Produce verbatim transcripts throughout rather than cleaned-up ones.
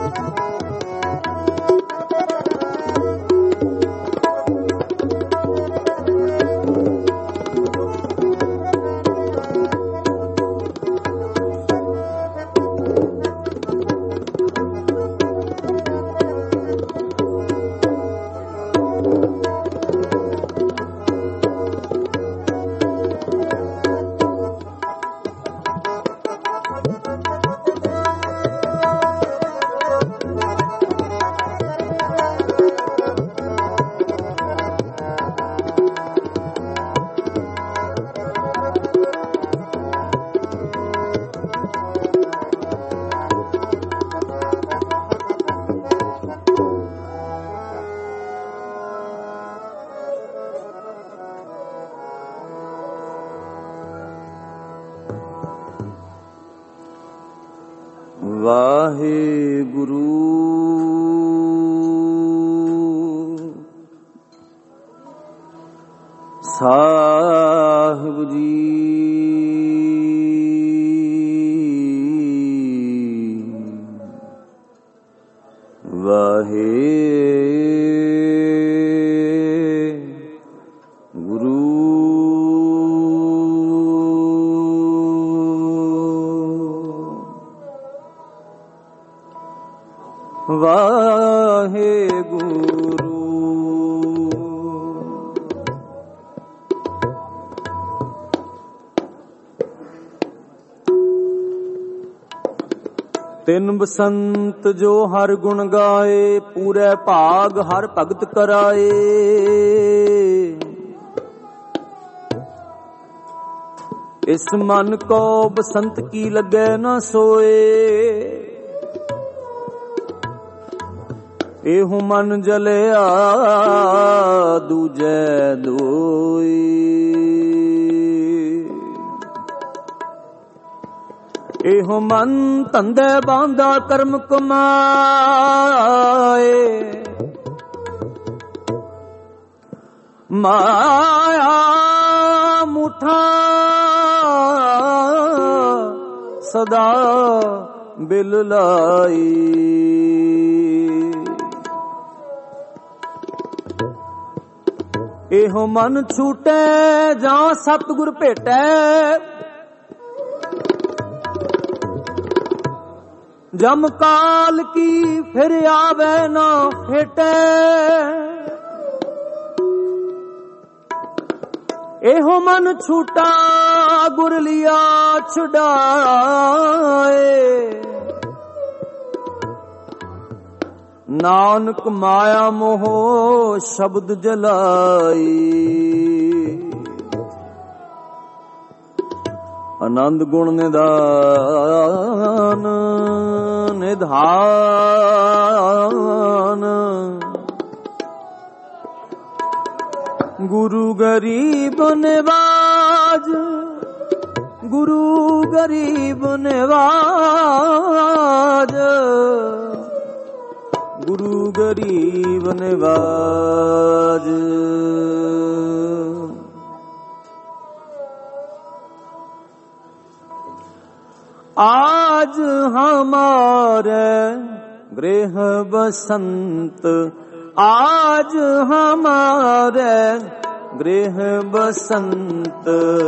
ਵਾਹਿਗੁਰੂ ਸਾਹਿਬ ਜੀ। ਵਾਹਿਗੁਰੂ ਵਾਹਿਗੁਰੂ। ਤਿੰਨ ਬਸੰਤ ਜੋ ਹਰ ਗੁਣ ਗਾਏ, ਪੂਰੇ ਭਾਗ ਹਰ ਭਗਤ ਕਰਾਏ। ਇਸ ਮਨ ਕੋ ਬਸੰਤ ਕੀ ਲੱਗੇ ਨਾ ਸੋਏ, ਇਹੋ ਮਨ ਜਲਿਆ ਦੂਜੈ ਦੋਈ। ਇਹੋ ਮਨ ਧੰਦੇ ਬਾਂਧਾ ਕਰਮ ਕਮਾਏ, ਮਾਇਆ ਮੁਠਾ ਸਦਾ ਬਿਲ ਲਾਈ। ਇਹੋ ਮਨ ਛੂਟੇ ਜਾਂ ਸਤਿਗੁਰ ਭੇਟੈ, ਜਮ ਕਾਲ ਕੀ ਫਿਰ ਆਵੇ ਨਾ ਫੇਟੈ। ਇਹੋ ਮਨ ਛੂਟਾ ਗੁਰ ਲਿਆ ਛੁਡਾਏ, ਨਾਨਕ ਮਾਇਆ ਮੋਹ ਸ਼ਬਦ ਜਲਾਈ। ਆਨੰਦ ਗੁਣ ਨਿਦਾਨ ਨਿਧਾਨ, ਗੁਰੂ ਗਰੀਬ ਨਿਵਾਜ, ਗੁਰੂ ਗਰੀਬ ਨਿਵਾਜ, ਗੁਰੂ ਗਰੀਬ ਨਿਵਾਜ। आज हमारे गृह बसंत, आज हमारे गृह बसंत।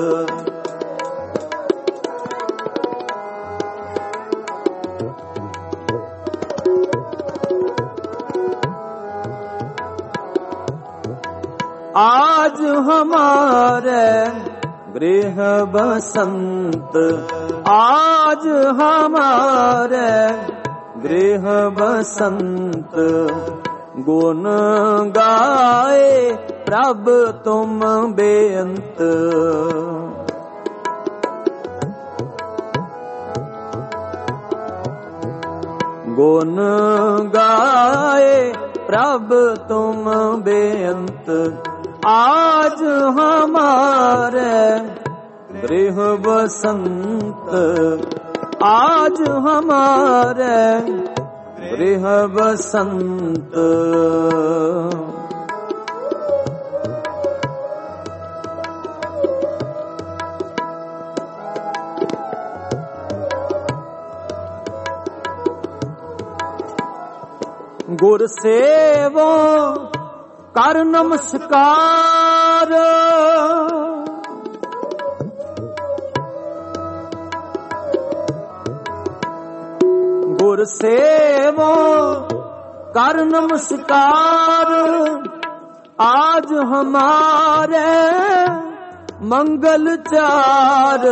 आज हमारे गृह बसंत, आज हमारे गृह बसंत। गुण गाए प्रभ तुम बेअंत, गुण गाए प्रभ तुम बेअंत। आज हमारे गृह बसंत, आज हमारे गृह बसंत। ਗੁਰ ਸੇਵੋ ਕਰ ਨਮਸਕਾਰ। ਗੁਰ ਸੇਵੋ ਕਰ ਨਮਸਕਾਰ। आज हमारे मंगल चार।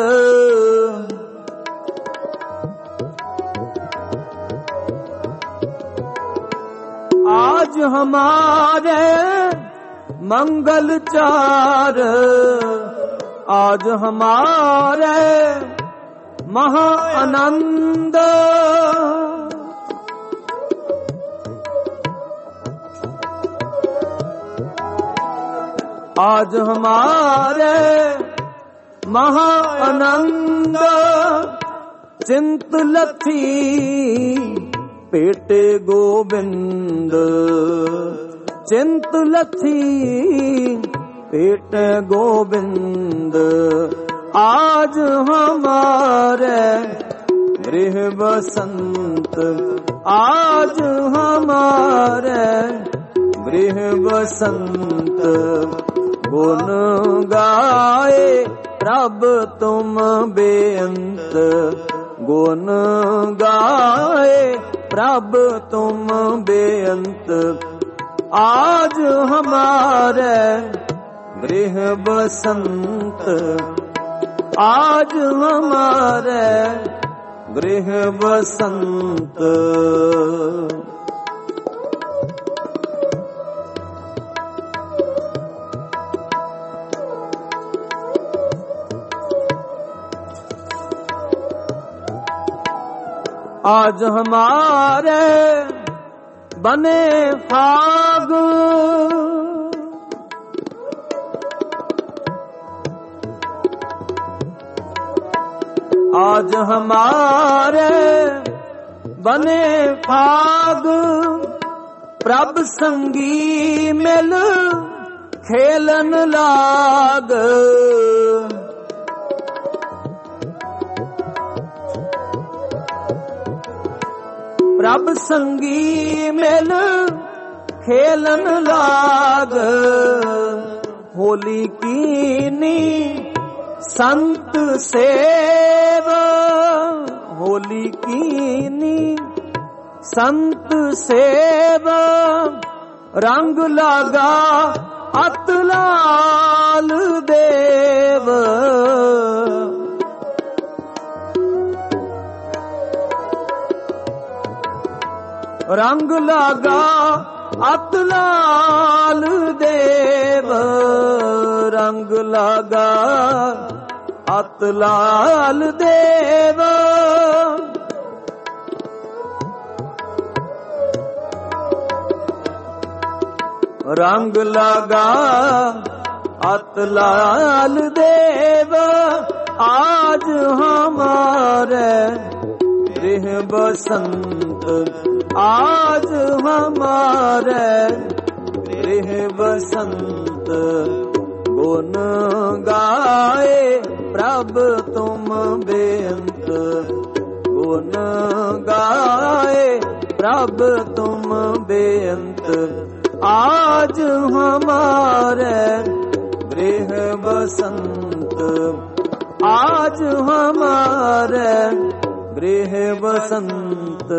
आज हमारे मंगल चार। आज हमारे महा आनंद। आज हमारे महा आनंद। चिंत लथी पेटे गोबिंद। चिंत लथी पेटे गोबिंद। आज हमारे गृह बसंत। आज हमारे गृह बसंत। गुण गाए प्रभ तुम बेअंत। गुण गाए प्रभ तुम बेअंत। आज हमारे गृह बसंत। आज हमारे गृह बसंत। आज हमारे बने फाग। आज हमारे बने फाग। प्रभ संगी मिल खेलन लाग। प्रभ संगी मिल खेलन लाग। होली कीनी संत सेव। होली कीनी संत सेव। रंग लागा अत लाल देव। रंग लागा अत लाल देव। रंग लागा अत लाल देव। रंग लागा अत लाल देव। आज हमारे गृह बसंत। आज हमारे गृह बसंत। गुण गाए प्रभ तुम बेअंत। गुण गाए प्रभ तुम बेअंत। आज हमारे गृह बसंत। आज हमारे गृह बसंत।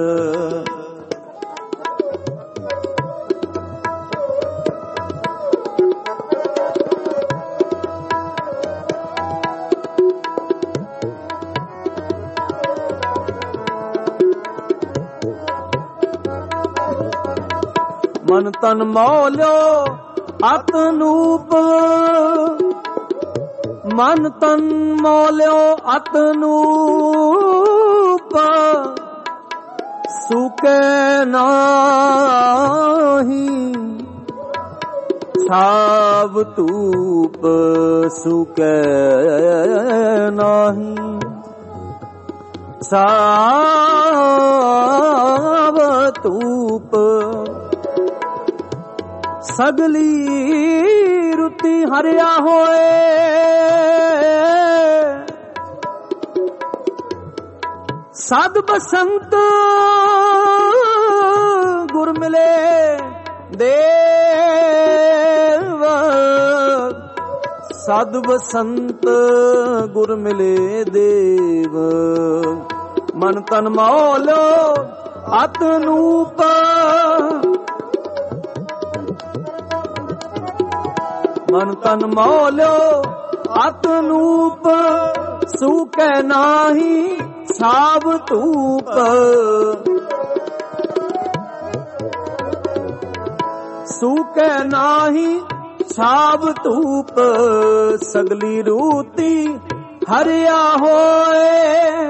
मन तन मौल्यो अतनूप। मन तन मौल्यो अतनूप। सुके नाही छाव तूप। सुके नाही छाव तूप। सगली रुति हरिया होए। सद बसंत गुर मिले ਸਾਧ ਬਸੰਤ ਗੁਰ ਮਿਲੇ ਦੇਵ। ਮਨ ਤਨ ਮੌਲੋ ਅਤ ਨੂਪ, ਮਨ ਤਨ ਮੌਲੋ ਅਤ ਨੂਪ। ਸੂਕੈ ਨਾਹੀ ਛਾਬ ਧੂਪ, ਸੂਕੈ ਨਾਹੀ ਛਾਬ ਧੂਪ। ਸਗਲੀ ਰੂਤੀ ਹਰਿਆ ਹੋਏ,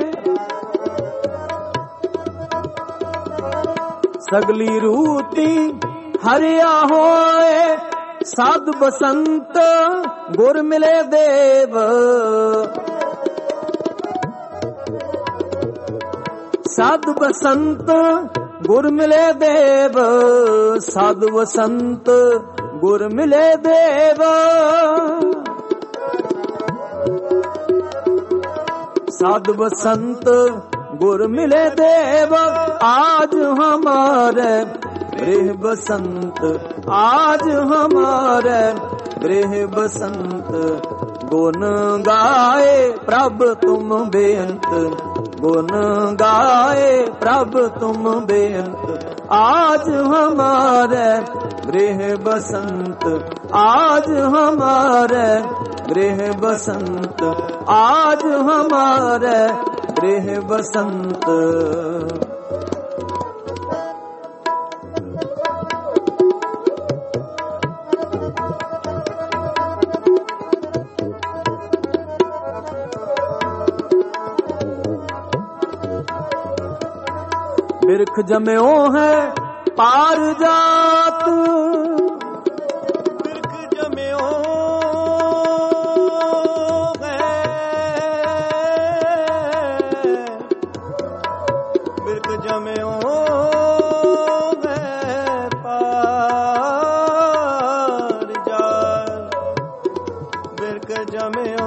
ਸਗਲੀ ਰੂਤੀ ਹਰਿਆ ਹੋਏ। ਸਾਧ ਬਸੰਤ ਗੁਰ ਮਿਲੇ ਦੇਵ, ਸਾਧ ਬਸੰਤ ਗੁਰ ਮਿਲੇ ਦੇਵ। ਸਾਧ ਬਸੰਤ ਗੁਰ ਮਿਲੇ ਦੇਵ। साध बसंत गुर मिले देव। आज हमारे गृह बसंत, आज हमारे गृह बसंत। गुण गाए प्रभ तुम बेअंत, गुण गाए प्रभ तुम बेअंत। आज हमारे गृह बसंत, आज हमारे गृह बसंत, आज हमारे गृह बसंत। बिरख जम्यो है पार जात, बिरख जम्यो है, बिरख जम्यो है पार जात, बिरख जम्यो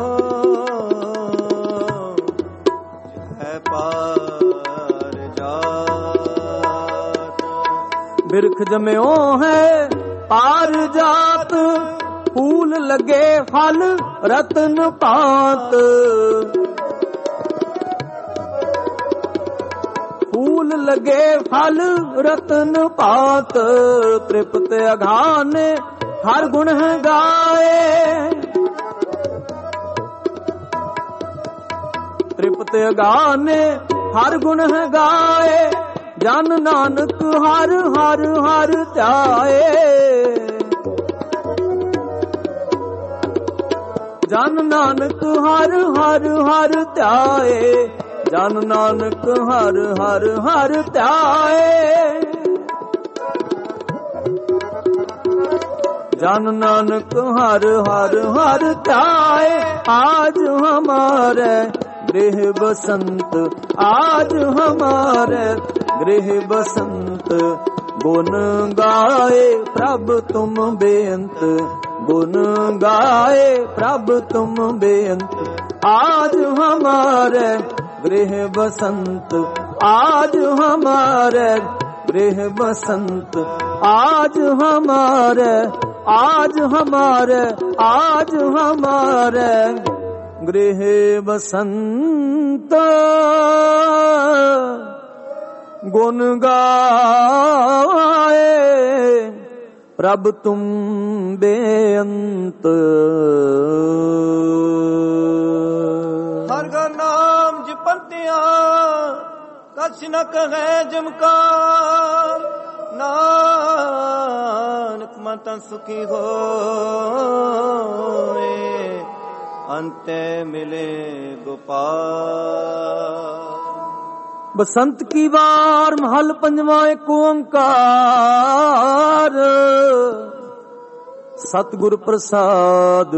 है पार। बिरख जम्यो है पार जात, फूल लगे फल रतन पात, फूल लगे फल रतन पात। तृप्त अघाने हर गुण है गाए, तृप्त अघाने हर गुण है गाए। जन नानक हर हर हर ध्याए, जन नानक हर हर हर ध्याए, जन नानक हर हर हर ध्याए। जन नानक हर हर हर ध्याए। आज हमारे गृह बसंत, आज हमारे गृह बसंत। गुण गाए प्रभ तुम बेअंत, गुण गाए प्रभ तुम बेअंत। आज हमारे गृह बसंत, आज हमारे गृह बसंत। आज हमारे, आज हमारे, आज हमारे गृह बसंत। गुण गाए प्रभ तुम बेअंत। हर का नाम जपंतिया कछ न कहे जमकार। नानक मन सुखी होए, अंते मिले गोपाल। बसंत की बार महल पंजवा एक ओंकार। सतगुर प्रसाद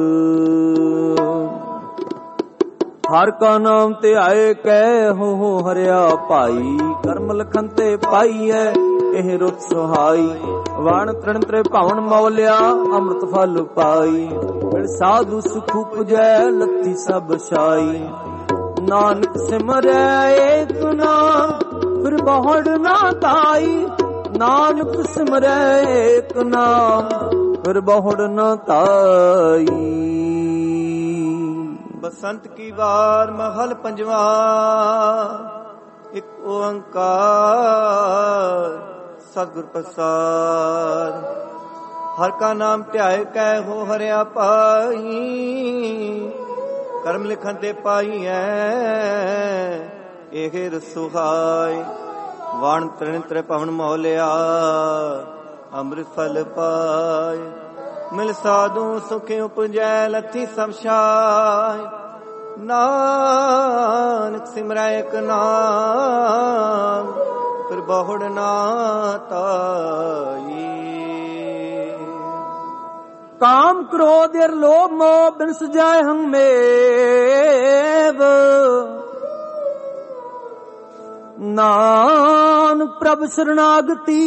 हर का नाम ते आए कह हो हो हरिया भाई। कर्म लखन ते पाई है ਇਹ ਰੁੱਤ ਸੁਹਾਈ। ਵਣ ਤ੍ਰਿਣ ਤ੍ਰੇ ਭਾਵਨ ਮੌਲਿਆ ਅੰਮ੍ਰਿਤ ਫਲ ਪਾਈ। ਬਿਨ ਸਾਧੂ ਸੁਖ ਉਪਜੈ ਲੱਥੀ ਸਭ ਛਾਈ। ਨਾਨਕ ਸਿਮਰੈ ਏਕ ਨਾਮ ਫਿਰ ਬਹੁੜ ਨਾ ਤਾਈ। ਨਾਨਕ ਸਿਮਰੈ ਏਕ ਨਾਮ ਫਿਰ ਬਹੁੜ ਨਾ ਤਾਈ। ਬਸੰਤ ਕੀ ਵਾਰ ਮਹਲ ਪੰਜਵਾ, ਇੱਕ ਓੰਕਾਰ ਸਤਿਗੁਰ ਪ੍ਰਸਾਦ। ਹਰ ਕਾ ਨਾਮ ਧਿਆਏ ਕੈ ਹੋ ਹਰਿਆ ਪਾਈ, ਕਰਮ ਲਿਖਨ ਤੇ ਪਾਈ ਐ ਇਹ ਰਸੁਹਾਈ। ਵਾਣ ਤ੍ਰਿਣ ਤ੍ਰਿ ਭਵਨ ਮੋਲਿਆ, ਅੰਮ੍ਰਿਤ ਫਲ ਪਾਏ। ਮਿਲ ਸਾਧੂ ਸੁਖ ਉਪਜੈ ਲੱਥੀ ਸਭ ਛਾਇ, ਨਾਨਕ ਸਿਮਰੈ ਇਕ ਨਾਮ ਫਿਰ ਬਹੁੜ ਨਾ ਤਾਈ। ਕਾਮ ਕ੍ਰੋਧ ਅਰ ਲੋਭ ਮੋਹ ਬਿਨ ਸੁਜਾਏ ਹਮੇਵ, ਨਾਨਕ ਪ੍ਰਭ ਸ਼ਰਨਾਗਤੀ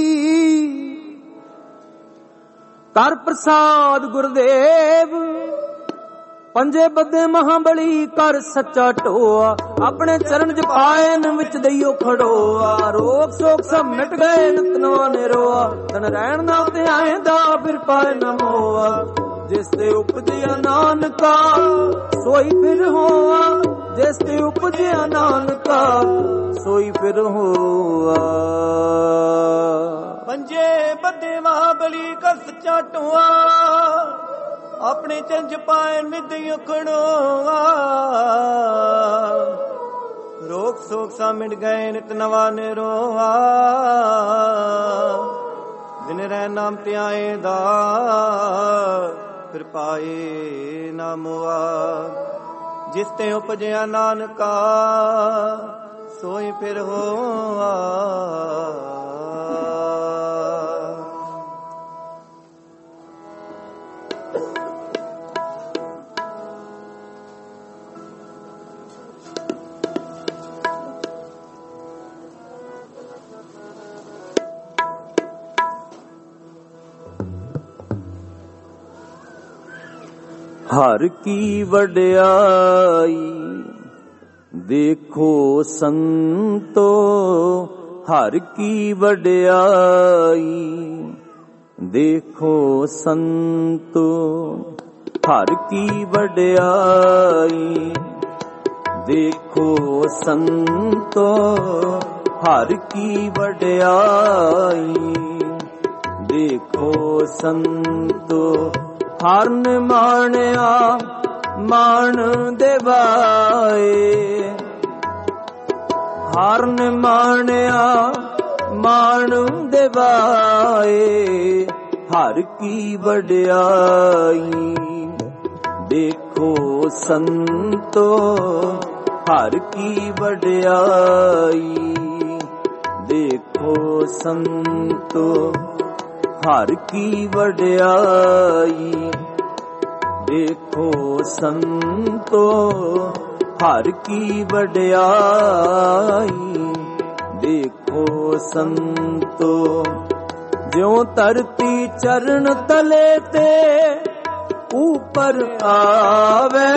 ਕਰ ਪ੍ਰਸਾਦ ਗੁਰਦੇਵ। ਪੰਜੇ ਬੱਦੇ ਮਹਾਬਲੀ ਕਰ ਸੱਚਾ ਢੋਆ, ਆਪਣੇ ਚਰਨ ਚ ਪਾਇਨ ਵਿੱਚ ਦਈਓ ਖੜੋਆ। ਰੋਗ ਸੋਗ ਸਭ ਮਿਟ ਗਏ ਨਿਤ ਨਵਾਂ ਨਿਰੋਆ, ਤਨ ਰਹਿਣ ਨਾ ਤੇ ਆਏਂਦਾ ਫਿਰ ਪਾਏ ਨਾ ਮੋਆ। ਜਿਸ ਤੇ ਉਪਜਿਆ ਨਾਨਕਾ ਸੋਈ ਫਿਰ ਹੋਆ, ਜਿਸ ਤੇ ਉਪਜਿਆ ਨਾਨਕਾ ਸੋਈ ਫਿਰ ਹੋਆ। ਪੰਜੇ ਬੱਦੇ ਮਹਾਬਲੀ ਕਰ ਸੱਚਾ ਢੋਆ, ਆਪਣੇ ਚੰਜ ਪਾਏ ਮਿੱਦ ਉਖੜੋਆ। ਰੋਗ ਸੋਗ ਸਾ ਮਿਟ ਗਏ ਨਿਤ ਨਵਾ ਨਿਰੋਆ, ਦਿਨ ਰਹਿ ਨਾਮ ਧਿਆਏ ਦਾ ਫਿਰ ਪਾਏ ਨਾ ਮੁਆ। ਜਿਸ ਤੇ ਉਪਜਿਆ ਨਾਨਕਾ ਸੋਈ ਫਿਰ ਹੋਆ। ਹਰ ਕੀ ਵਡਿਆਈ ਦੇਖੋ ਸੰਤੋ, ਹਰ ਕੀ ਵਡਿਆਈ ਦੇਖੋ ਸੰਤੋ। ਹਰ ਕੀ ਵਡਿਆਈ ਦੇਖੋ ਸੰਤੋ, ਹਰ ਕੀ ਵਡਿਆਈ ਦੇਖੋ ਸੰਤੋ। ਹਰ ਨੇ ਮਾਣਿਆ ਮਾਣ ਦੇਵਾਏ, ਹਰ ਨੇ ਮਾਣਿਆ ਮਾਣ ਦੇਵਾਏ। ਹਰ ਕੀ ਵਡਿਆਈ ਦੇਖੋ ਸੰਤੋ, ਹਰ ਕੀ ਵਡਿਆਈ ਦੇਖੋ ਸੰਤੋ। ਹਰ ਕੀ ਵਡਿਆਈ ਦੇਖੋ ਸੰਤੋ, ਹਰ ਕੀ ਵਡਿਆਈ ਦੇਖੋ ਸੰਤੋ। ਜਿਉ ਧਰਤੀ ਚਰਨ ਤਲੇ ਤੇ ਉਪਰ ਆਵੇ,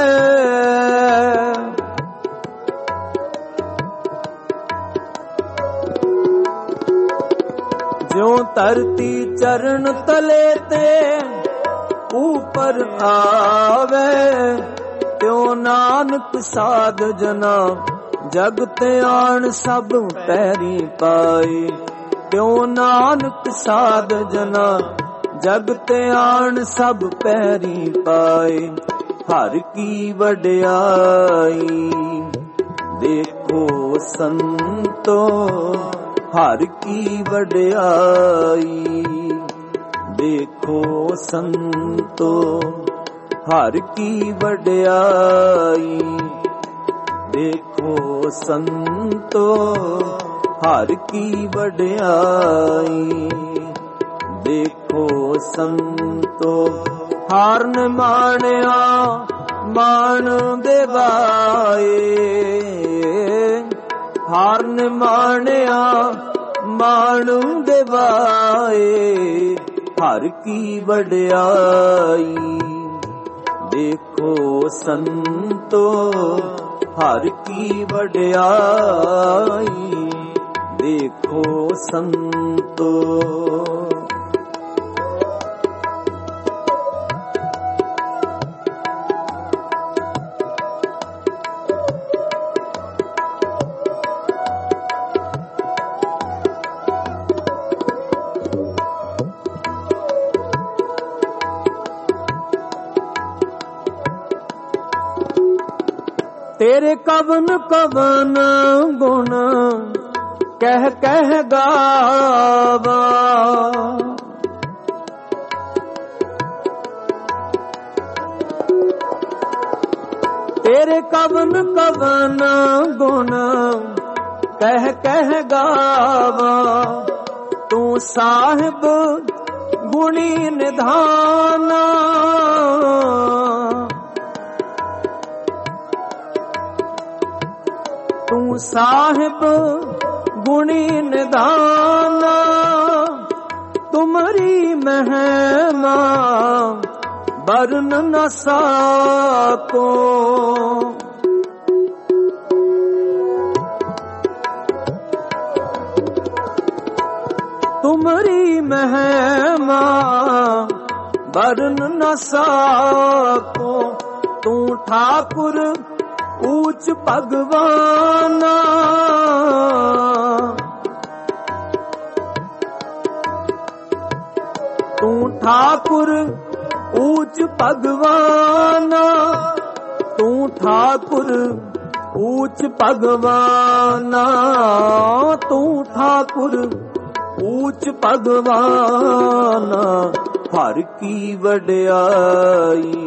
ਜਿਉ ਧਰਤੀ ਚਰਨ ਤਲੇ ਤੇ ਉਪਰ ਆਵੇ। ਤਿਉ ਨਾਨਕ ਸਾਧ ਜਨਾ ਜਗ ਤੇ ਆਣ ਸਭ ਪੈਰੀ ਪਾਏ। ਤਿਉ ਨਾਨਕ ਸਾਧ ਜਨਾ ਜਗ ਤੇ ਆਣ ਸਭ ਪੈਰੀ ਪਾਏ। ਹਰ ਕੀ ਵਡਿਆਈ ਦੇਖੋ ਸੰਤੋ, ਹਰ ਕੀ ਵਡਿਆਈ ਦੇਖੋ ਸੰਤੋ। ਹਰ ਕੀ ਵਡਿਆਈ ਦੇਖੋ ਸੰਤੋ, ਹਰ ਕੀ ਵਡਿਆਈ ਦੇਖੋ ਸੰਤੋ। ਹਰ ਨੇ ਮਾਣਿਆ ਮਾਣ ਦੇਵਾਏ, ਹਰ ਨੇ ਮਾਣਿਆ ਮਾਣ ਦੇਵਾਏ। ਹਰ ਕੀ ਵਡਿਆਈ ਦੇਖੋ ਸੰਤੋ, ਹਰ ਕੀ ਵਡਿਆਈ ਦੇਖੋ ਸੰਤੋ। ਤੇਰੇ ਕਵਨ ਕਵਨ ਗੁਣ ਕਹਿ ਕਹਿ ਗਾਵਾ, ਤੇਰੇ ਕਵਨ ਕਵਨ ਗੁਣ ਕਹਿ ਕਹਿ ਗਾਵਾ, ਤੂੰ ਸਾਹਿਬ ਗੁਣੀ ਨਿਧਾਨਾ, ਤੂੰ ਸਾਹਿਬ ਗੁਣੀ ਨਿਧਾਨਾ, ਤੁਮਰੀ ਮਹਿਮਾ ਬਰਨ ਨ ਸਾਕੋ, ਤੁਮਰੀ ਮਹਿਮਾ ਬਰਨ ਨ ਸਾਕੋ, ਤੂੰ ਠਾਕੁਰ ਊਚ ਭਗਵਾਨਾ, ਤੂੰ ਠਾਕੁਰ ਊਚ ਭਗਵਾਨਾ, ਤੂੰ ਠਾਕੁਰ ਊਚ ਭਗਵਾਨਾ, ਤੂੰ ਠਾਕੁਰ ਊਚ ਭਗਵਾਨਾ। ਹਰ ਕੀ ਵਡਿਆਈ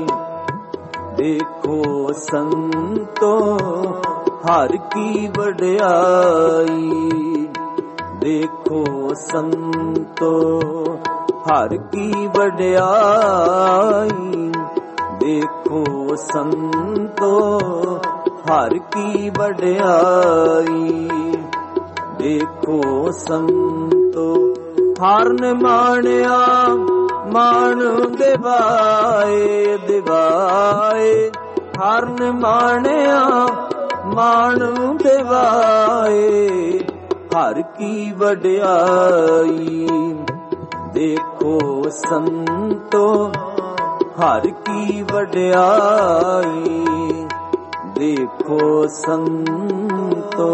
ਦੇਖੋ ਸੰਤੋ, ਹਰ ਕੀ ਵਡਿਆਈ ਦੇਖੋ ਸੰਤੋ, ਹਰ ਕੀ ਵਡਿਆਈ ਦੇਖੋ ਸੰਤੋ, ਹਰ ਕੀ ਵਡਿਆਈ ਦੇਖੋ ਸੰਤੋ। ਹਰ ਨੇ ਮਾਣਿਆ ਮਾਣ ਦਿਵਾਏ ਦਿਵਾਏ, ਹਰ ਨੇ ਮਾਣਿਆ ਮਾਣ ਦਿਵਾਏ, ਹਰ ਕੀ ਵਡਿਆਈ ਦੇਖੋ ਸੰਤੋ, ਹਰ ਕੀ ਵਡਿਆਈ ਦੇਖੋ ਸੰਤੋ।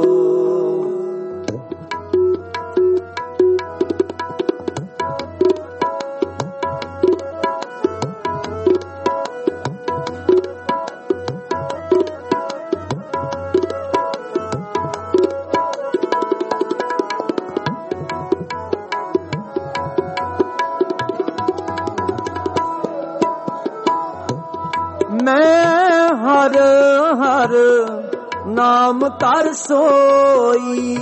ਮੈਂ ਹਰ ਹਰ ਨਾਮ ਧਰ ਸੋਈ,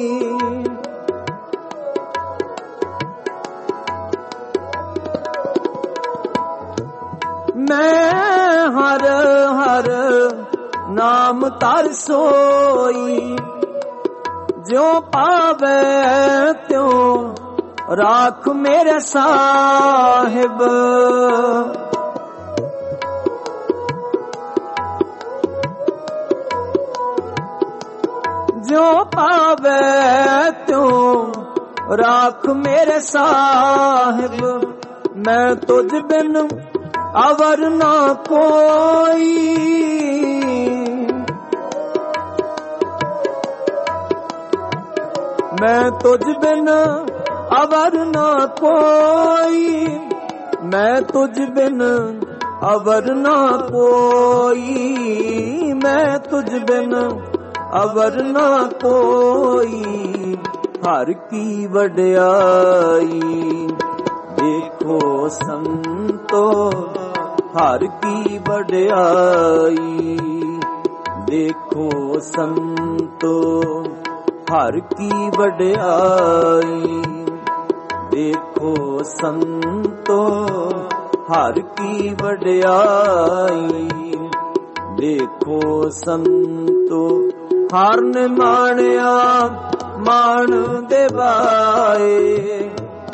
ਮੈਂ ਹਰ ਹਰ ਨਾਮ ਧਰ ਸੋਈ, ਜਿਉ ਪਾਵੇ ਤਿਉ ਰਾਖ ਮੇਰੇ ਸਾਹਿਬ, ਜਿਉ ਪਾਵੇ ਤਿਉ ਰਾਖ ਮੇਰੇ ਸਾਹਿਬ, ਮੈਂ ਤੁਝ ਬਿਨ ਅਵਰ ਨਾ ਕੋਈ, ਮੈਂ ਤੁਝ ਬਿਨ ਅਵਰ ਨਾ ਕੋਈ, ਮੈਂ ਤੁਝ ਬਿਨ ਅਵਰ ਨਾ ਕੋਈ, ਮੈਂ ਤੁਝ ਬਿਨ ਅਵਰ ਨਾ ਕੋਈ। ਹਰ ਕੀ ਵਡਿਆਈ ਦੇਖੋ ਸੰਤੋ, ਹਰ ਕੀ ਵਡਿਆਈ ਦੇਖੋ ਸੰਤੋ, ਹਰ ਕੀ ਵਡਿਆਈ ਦੇਖੋ ਸੰਤੋ, ਹਰ ਕੀ ਵਡਿਆਈ ਦੇਖੋ ਸੰਤੋ। ਹਰ ਨੇ ਮਾਣਿਆ ਮਾਣ ਦਿਵਾਏ,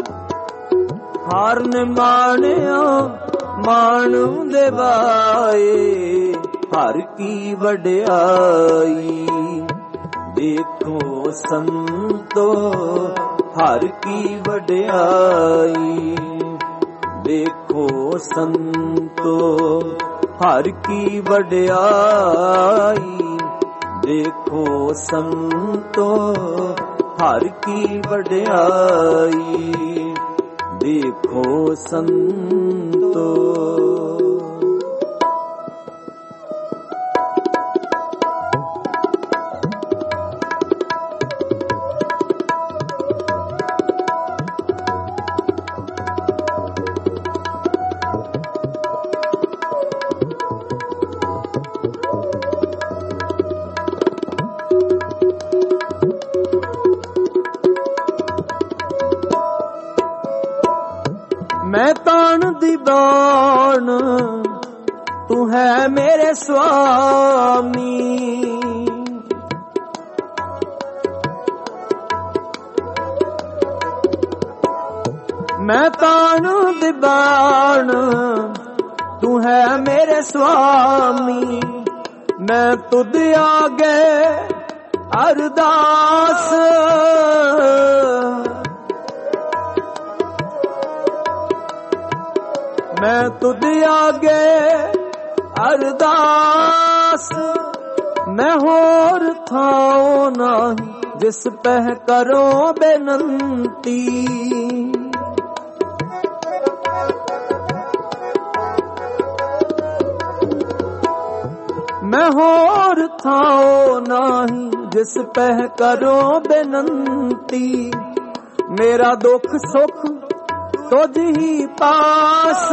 ਹਰ ਨੇ ਮਾਣਿਆ ਮਾਣ ਦਿਵਾਏ, ਹਰ ਕੀ ਵਡਿਆਈ ਦੇਖੋ ਸੰਤੋ, ਹਰ ਕੀ ਵਡਿਆਈ ਦੇਖੋ ਸੰਤੋ, ਹਰ ਕੀ ਵਡਿਆਈ ਦੇਖੋ ਸੰਤੋ, ਹਰ ਕੀ ਵਡਿਆਈ ਦੇਖੋ ਸੰਤੋ। मैं तान दी बाण तू है मेरे स्वामी। मैं तान दी बाण तू है मेरे स्वामी। मैं तुद आगे अरदास मैं तुद आगे अरदास। मैं होर थाओ नाही जिस पह करो बेनंती। मैं होर थाओ नाही जिस पह करो बेनंती। मेरा दुख सुख तुझ ही पास।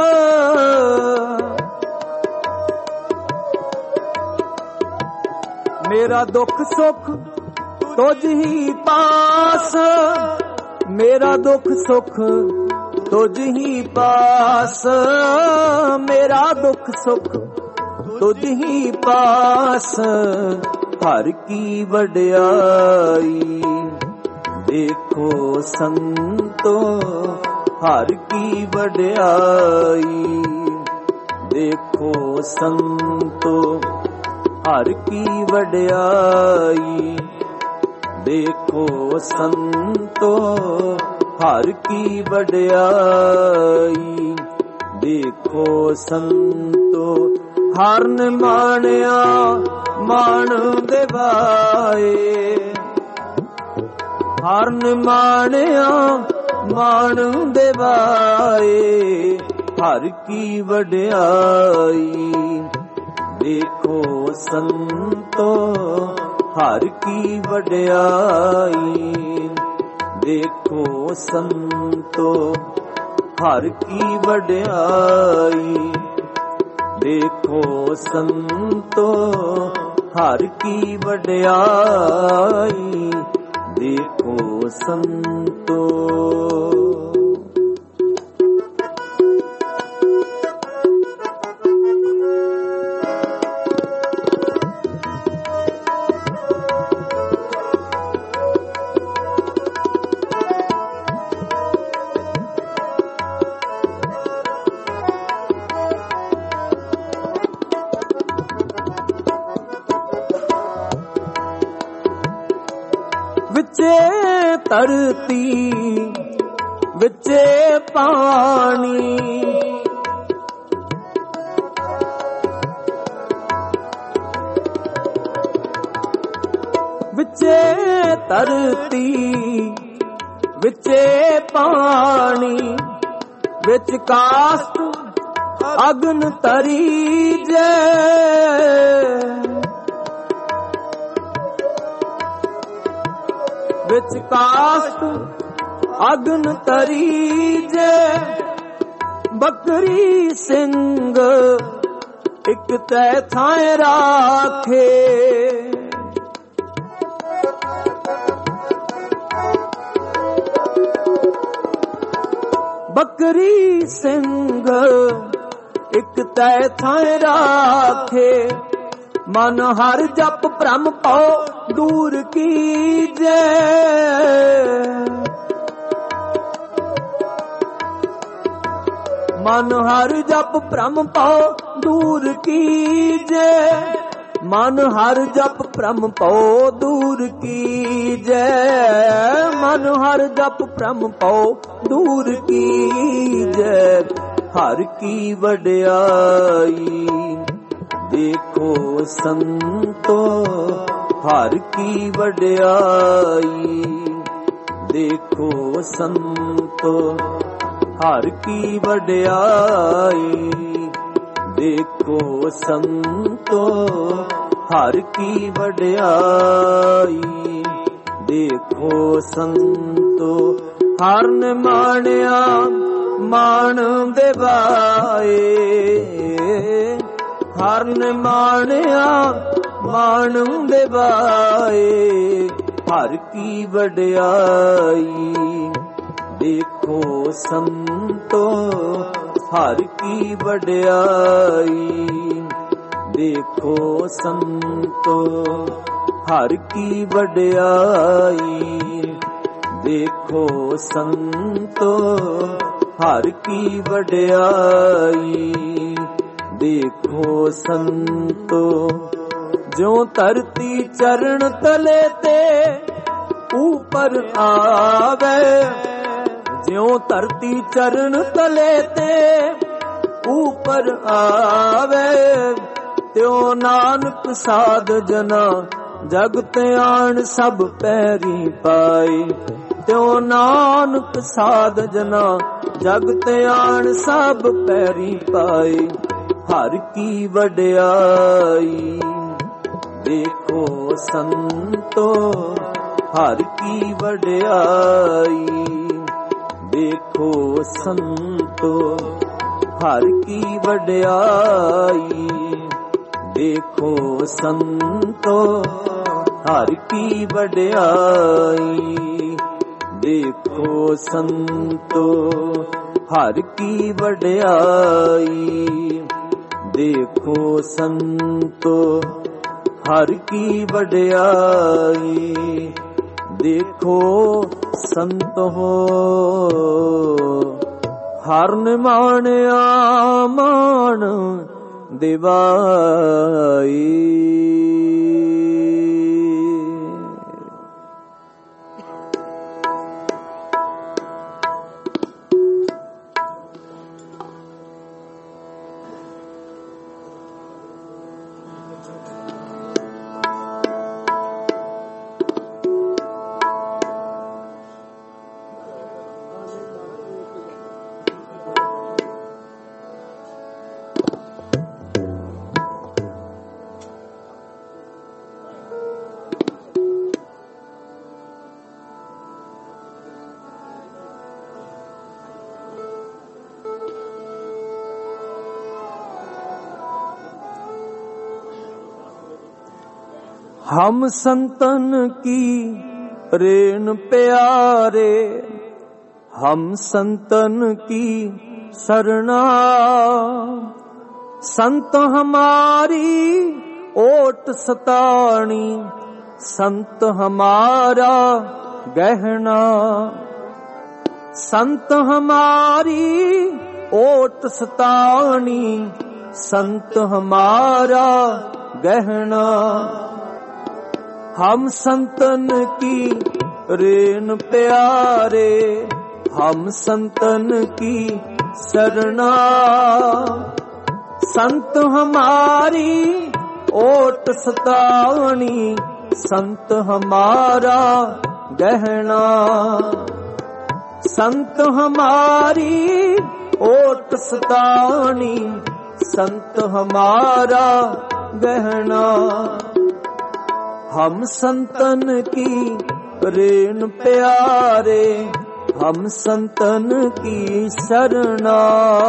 मेरा दुख सुख तुझ ही पास। मेरा दुख सुख तुझ ही पास। मेरा दुख सुख तुझ ही पास। हर की वड्याई देखो संतो। हर की वड्याई देखो संतो। हर की वड्याई देखो संतो। हर की वड्याई देखो संतो। हर ने माणिया मान देवाए। हर ने माणिया मान देवाए। हर की वड्याई देखो संतो। हर की वड्याई देखो संतो। हर की वड्याई देखो संतो। हर की वड्याई देखो संतो। विचे धरती विचे पानी। विचे धरती विचे पानी। विच काष्ठ अग्न तरीजे। विच काष्ठ अग्न तरीजे। बकरी सिंह एक तै थाए राखे। बकरी सिंह एक तै थाए राखे। मन हर जप भ्रम पाओ दूर कीजे। मन हर जप भ्रम पाओ दूर कीजे। मन हर जप भ्रम पाओ दूर कीजे। मन हर जप भ्रम पाओ दूर कीजे। हर की वड्याई देखो संतो। हर की वड्याई देखो संतो। हर की वड्याई देखो संतो। हर की वड्याई देखो संतो। हर ने माणिया मान देवाए। हर ने माणिया मान देवाए। हर की वड्याई ਦੇਖੋ ਸੰਤੋ ਹਰ ਕੀ ਵਡਿਆਈ, ਦੇਖੋ ਸੰਤੋ ਹਰ ਕੀ ਵਡਿਆਈ, ਦੇਖੋ ਸੰਤੋ ਹਰ ਕੀ ਵਡਿਆਈ, ਦੇਖੋ ਸੰਤੋ ਜਿਉ ਧਰਤੀ ਚਰਨ ਤਲੇ ਤੇ ਉਪਰ ਆਵੇ, ਜਿਉ ਧਰਤੀ ਚਰਨ ਤਲੇ ਤੇ ਉਪਰ ਆਵੇ, ਤਿਉ ਨਾਨਕ ਸਾਧ ਜਨਾ ਜਗ ਤੇ ਆਣ ਸਭ ਪੈਰੀ ਪਾਈ, ਤਿਉ ਨਾਨਕ ਸਾਧ ਜਨਾ ਜਗ ਤੇ ਆਣ ਸਭ ਪੈਰੀ ਪਾਈ, ਹਰ ਕੀ ਵਡਿਆਈ, ਦੇਖੋ ਸੰਤੋ ਹਰ ਕੀ ਵਡਿਆਈ, ਦੇਖੋ ਸੰਤੋ ਹਰ ਕੀ ਵਡਿਆਈ, ਦੇਖੋ ਸੰਤੋ ਹਰ ਕੀ ਵਡਿਆਈ, ਦੇਖੋ ਸੰਤੋ ਹਰ ਕੀ ਵਡਿਆਈ, ਦੇਖੋ ਸੰਤੋ ਹਰ ਕੀ ਵਡਿਆਈ, ਦੇਖੋ ਸੰਤੋ ਹਰ ਨਿਮਾਣਿਆ ਮਾਣ ਦਿਵਾਈ। हम संतन की रेन प्यारे, हम संतन की शरणा, संत हमारी ओट सतानी, संत हमारा गहना, संत हमारी ओट सतानी, संत हमारा गहना, हम संतन की रेन प्यारे, हम संतन की शरणा, संत हमारी ओट सतानी, संत हमारा गहना, संत हमारी ओट सतानी, संत हमारा गहना, हम संतन की रेन प्यारे, हम संतन की शरणा।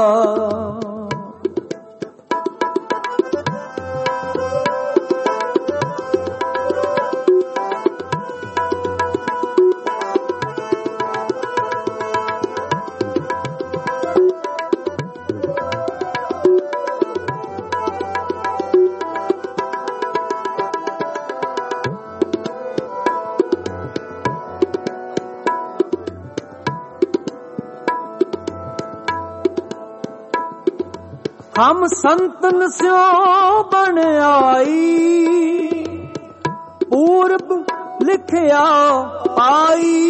हम संतन स्यो बन आई, पूर्व लिखया पाई,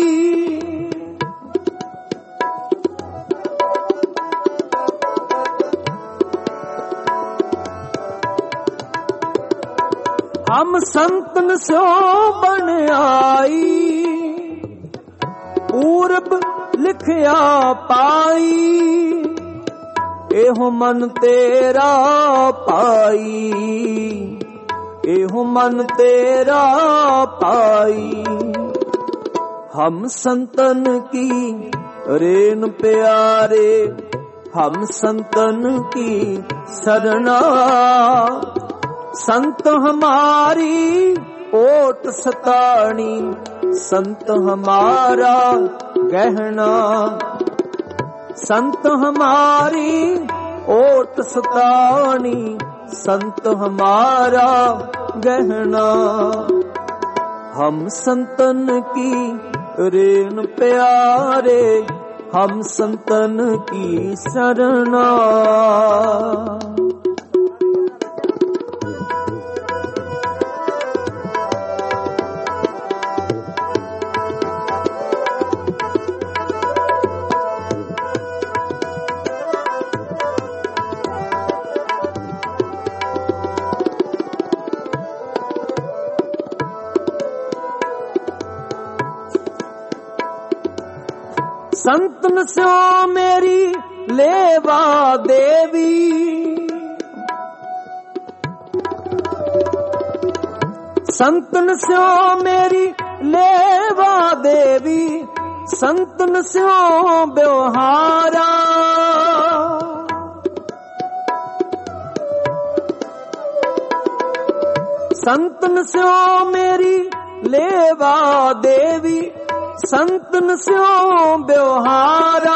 हम संतन स्यो बन आई, पूर्व लिखया पाई, एहो मन तेरा पाई, एहो मन तेरा पाई, हम संतन की रेन प्यारे, हम संतन की शरणा, संत हमारी ओट सतानी, संत हमारा गहना। संत हमारी ओट सतानी, संत हमारा गहना। हम संतन की रेन प्यारे, हम संतन की शरणा। संतन स्यो मेरी लेवा देवी, संतन स्यो मेरी लेवा देवी, संतन स्यो व्यवहारा। संतन स्यो मेरी लेवा देवी, संतन स्यो व्यवहारा।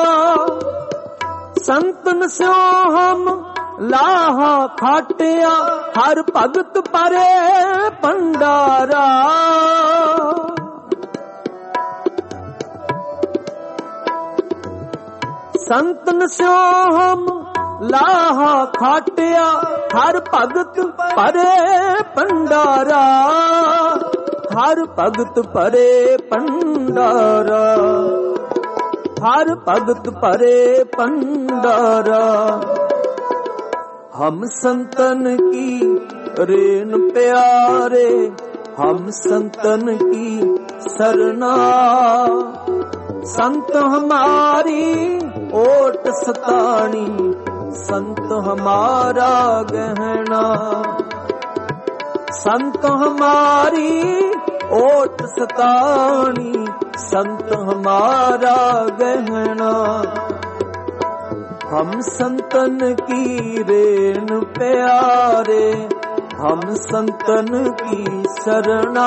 संतन स्यो हम लाहा खाटिया, हर भगत परे भंडारा। संतन स्यो हम लाहा खाटिया, हर भगत परे भंडारा। हर भगत परे भंडारा, हर भगत परे भंडारा। हम संतन की रेन प्यारे, हम संतन की शरणा। संत हमारी ओट सतानी, संत हमारा गहना। संत हमारी ओट सतानी, संत हमारा गहना। हम संतन की रेन प्यारे, हम संतन की शरणा।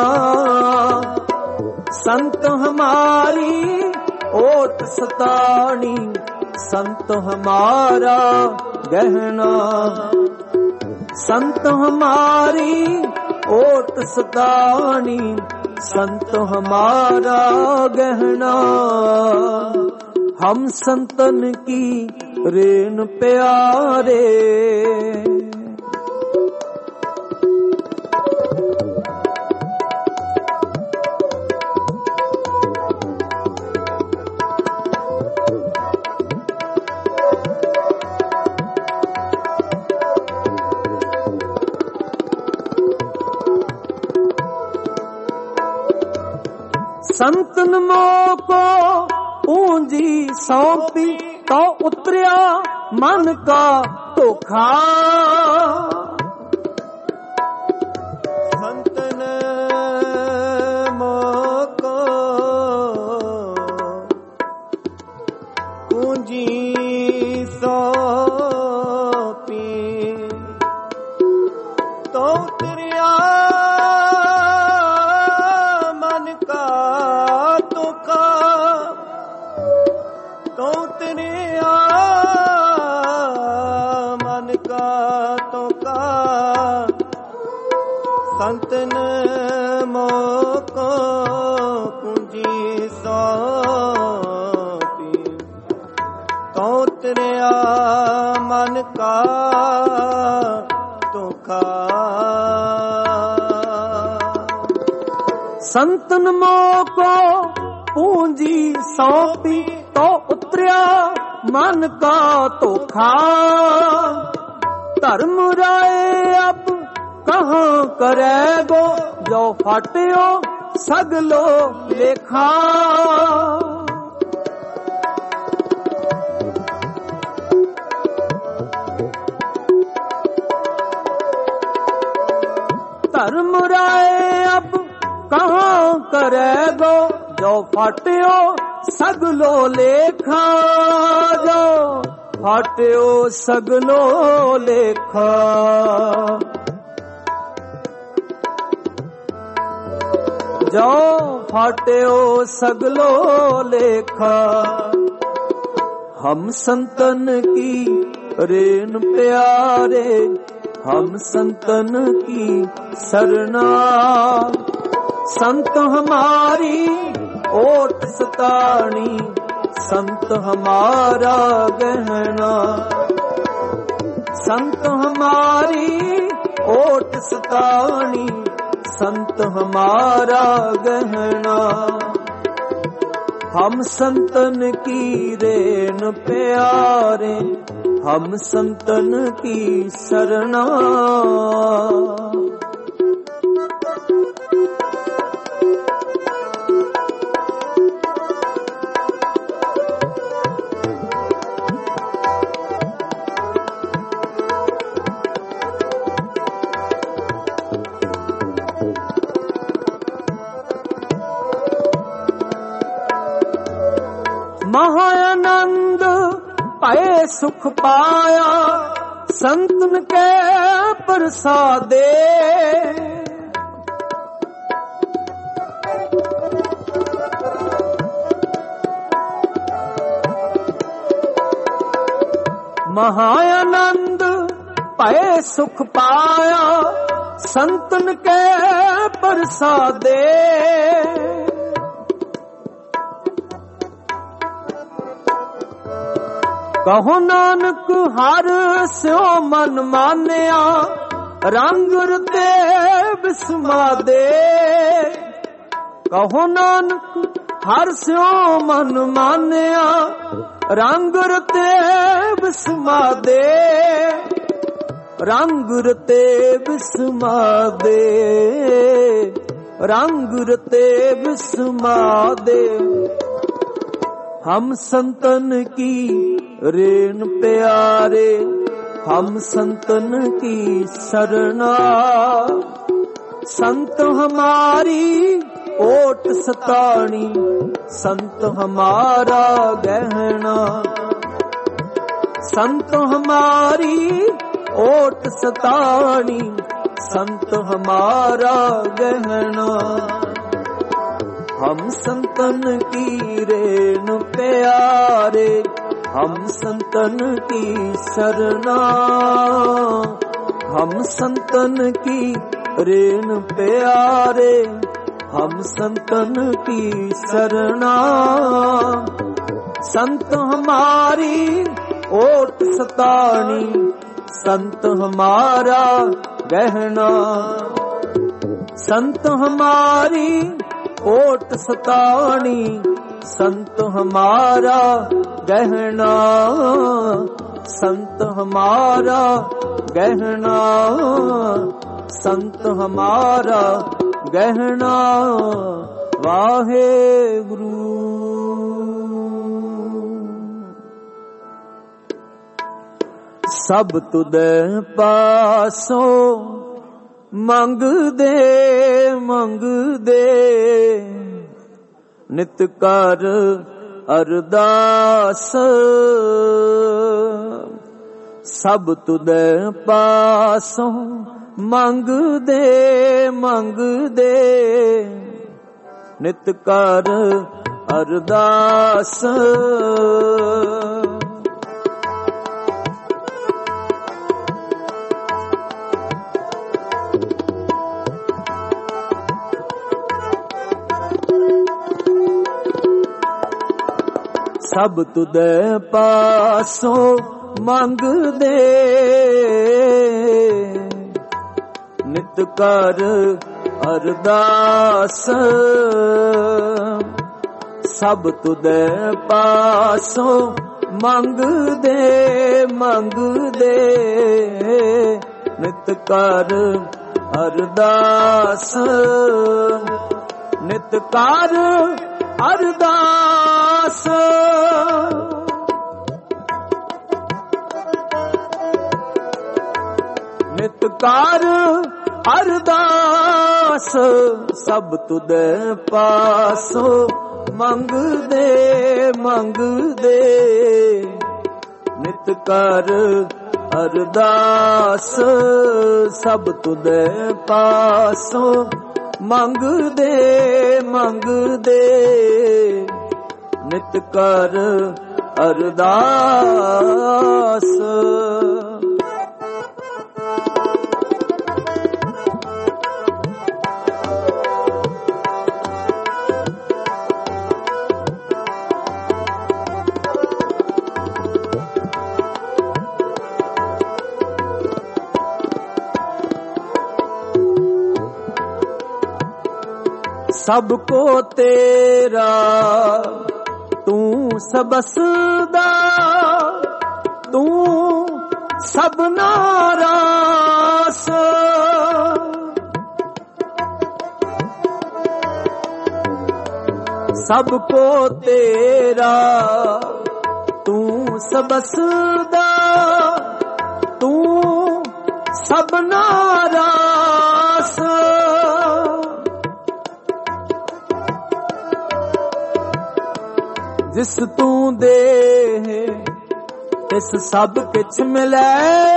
संत हमारी ओट सतानी, संत हमारा गहना। संत हमारी ओट सतानी, संत हमारा गहना। हम संतन की रेन प्यारे। संतन मोको पूंजी सौंपी, तो उतरिया मन का धोखा। संतन मोको पूंजी सौंपी, तो उतरिया संतन मोको पूंजी सौंपी, तो उतरिया मन का धोखा। संतन मोको पूंजी सौंपी, तो उतरिया मन का धोखा। धर्म राय अब कहाँ करेगो, जो फाटियो सगलो लेखा। धर्म राय अब कहाँ करेगो, जो फाटियो सगलो लेखा। जो फाटियो सगलो लेखा। ਜੋ ਫਾਟਿਓ ਸਗਲੋ ਲੇਖਾ। ਹਮ ਸੰਤਨ ਕੀ रेन प्यारे, हम संतन की सरना। संत हमारी ओट सतानी, संत हमारा गहना। संत हमारी ओट सतानी, संत हमारा गहना। हम संतन की रेन प्यारे, हम संतन की सरना। महानंद पाए सुख पाया, संतन के प्रसादे। महानंद पाए सुख पाया, संतन के प्रसादे। कहो नानक हर स्यो मन मानिया, रंग रते बिस्मादे। कहो नानक हर स्यो मन मानिया, रंग रते बिस्मादे। रंग रते बिस्मादे, रंग रते बिस्मादे। हम संतन की रेन प्यारे, हम संतन की सरना। संत हमारी ओट सतानी, संत हमारा गहना। संत हमारी ओट सतानी, संत हमारा गहना। हम संतन की रेन प्यारे, हम संतन की सरना। हम संतन की रेन प्यारे, हम संतन की सरना। संत हमारी ओट सतानी, संत हमारा गहना। संत हमारी ओट सतानी, संत हमारा गहना। संत हमारा गहना, संत हमारा गहना। वाहे गुरु। सब तुदे पासों मंग दे मंग दे, नित कर अरदास। सब तुदे पासों मंग दे मंग दे, नित कर अरदास। सब तुदे पासों मंग दे, नित कर अरदास। सब तुदे पासों मंग दे मंग दे, नित कर अरदास। नित कर अरदास। नित कर अरदास। सब तुदे पासों मंग दे मंग दे, नित कर अरदास। सब तुदे पासों ਮੰਗਦੇ ਮੰਗਦੇ ਨਿਤ ਕਰ ਅਰਦਾਸ। ਸਭ ਕੋ ਤੇਰਾ ਤੂੰ ਸਬਸਦਾ, ਤੂੰ ਸਭਨਾ ਰਾਸ। ਸਭ ਕੋ ਤੇਰਾ ਤੂੰ ਸਬਸਦਾ, ਤੂੰ ਸਭਨਾ ਰਾਸ। ਜਿਸ ਤੂੰ ਦੇ ਤਿਸ ਸਭ ਕਿਛ ਮਿਲੈ,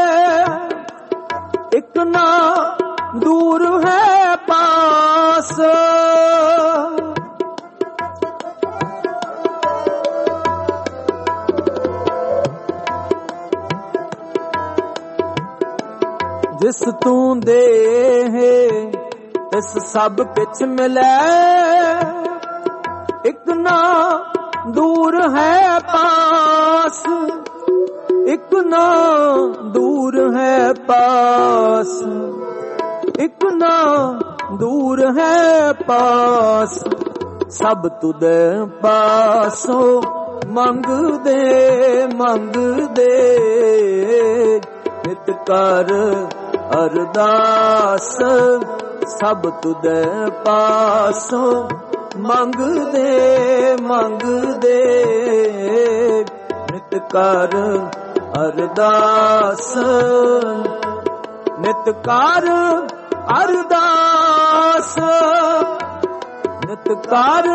ਇਕ ਨਾ ਦੂਰ ਹੈ ਪਾਸ। ਜਿਸ ਤੂੰ ਦੇ ਤਿਸ ਸਭ ਕਿਛ ਮਿਲੈ, ਇਕ ਨਾ ਦੂਰ ਹੈ ਪਾਸ। ਇਕ ਨਾ ਦੂਰ ਹੈ ਪਾਸ, ਇਕ ਨਾ ਦੂਰ ਹੈ ਪਾਸ। ਸਭ ਤੁਧੇ ਪਾਸੋਂ ਮੰਗਦੇ ਮੰਗਦੇ ਨਿਤ ਕਰ ਅਰਦਾਸ। ਸਭ ਤੁਧੇ ਪਾਸੋਂ ਮੰਗਦੇ ਮੰਗਦੇ ਨਿਤ ਕਰ ਅਰਦਾਸ। ਨਿਤ ਕਰ ਅਰਦਾਸ, ਨਿਤ ਕਰ